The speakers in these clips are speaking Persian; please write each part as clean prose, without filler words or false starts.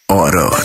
آراد.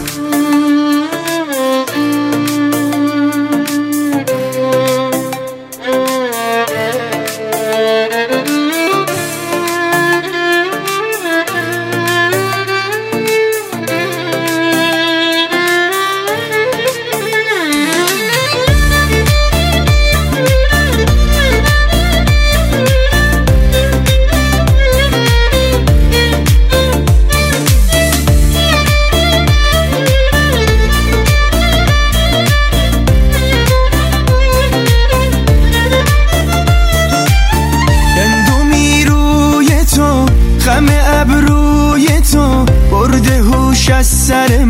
غم ابروی تو برده هوش از سر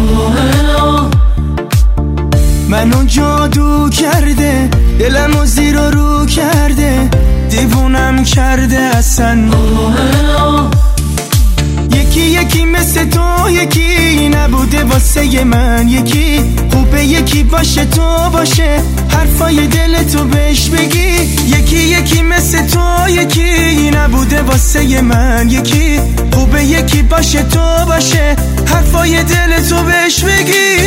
منو جادو کرده، دلمو زیر و رو کرده، دیوونم کرده اصلا. یکی مثل تو، یکی نبوده واسه من، یکی خوبه یکی باشه تو باشه، حرفای دل تو بهش بگی. یکی مثل تو، یکی نبوده واسه من، یکی خوبه یکی باشه تو باشه، حرفای دل تو بهش بگی.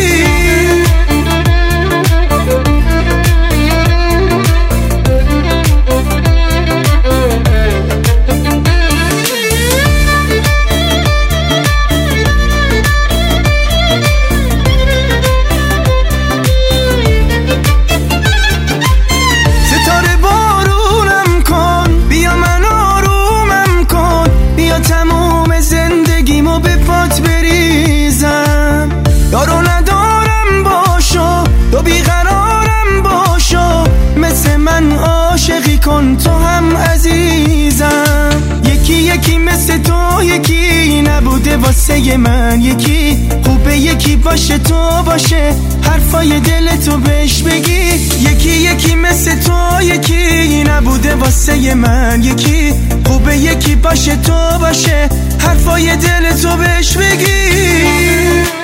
یارو ندارم باشو، تو بیقرارم باشو، مثل من عاشقی کن تو هم عزیزم. یکی مثل تو، یکی نبوده واسه من، یکی خوبه یکی باشه تو باشه، حرفای دل تو بهش بگی. یکی مثل تو، یکی نبوده واسه من، یکی خوبه یکی باشه تو باشه، حرفای دل تو بهش بگی.